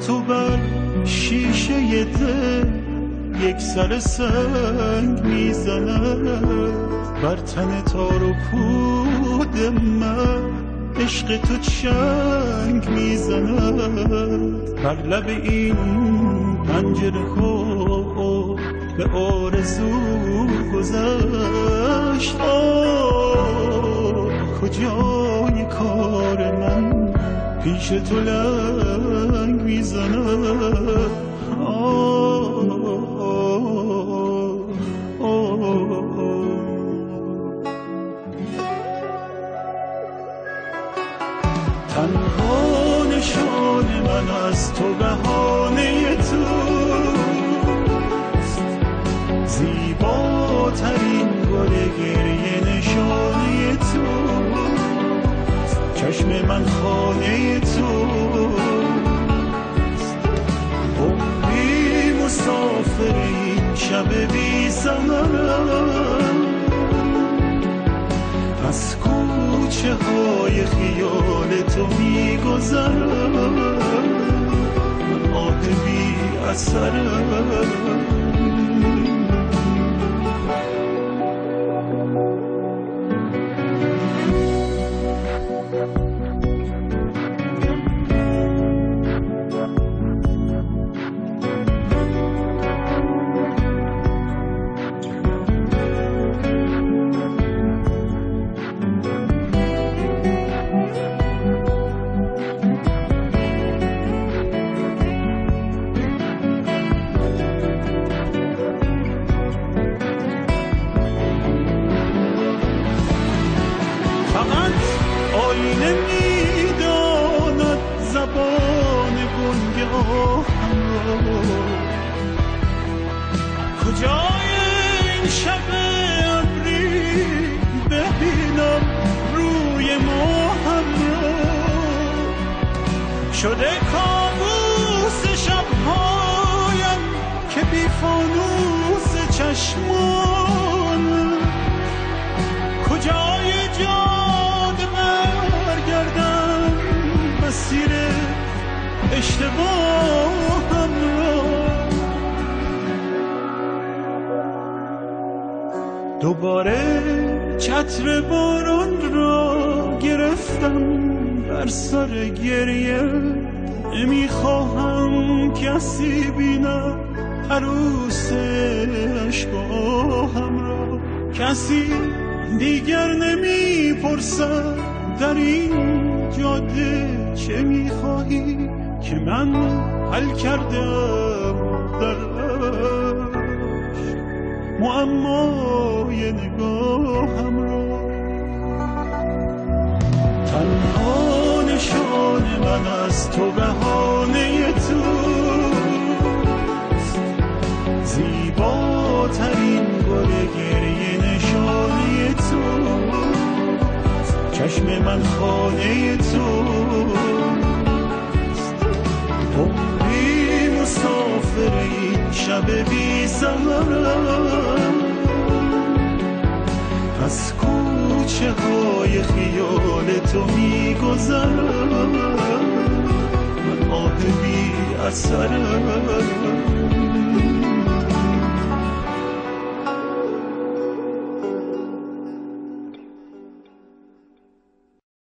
تو بر شیشه دل یک سر سنگ میزند، بر تن تار و پود من عشق تو چنگ میزند. بر لب این پنجره ها به آرزو گذشت، کجای کار من پیش تو لنگ میزند. تنها نشان من از تو بهانه توست، زیباترین گل گریه نشانه توست، چشم من خانه توست، عمری مسافر این شب بی زمانم، از کوچه های خیال تو میگذرم، آه بی اثرم. آینه میداند زبان گنگاهم را، کجای این شب ابری ببینم روی ماهم را، شده کابوس شبهایم که بی فانوس چشمان، کجای جاده برگردم مسیر اشتباهم را، دوباره چتر باران را گرفتم بر سر گریه، نمیخواهم کسی بینم عروس اشکاهم را، کسی دیگر نمیپرسد در این جاده چه میخواهی که من حل کردم درش معمای نگاهم را. تنها نشان من از تو بهانه توست، زیباترین گل گریه نشانه توست، چشم من خانه توست، عمری مسافر این شب بی زمانم، از کوچه های خیال تو میگذرم، من آه بی اثرم.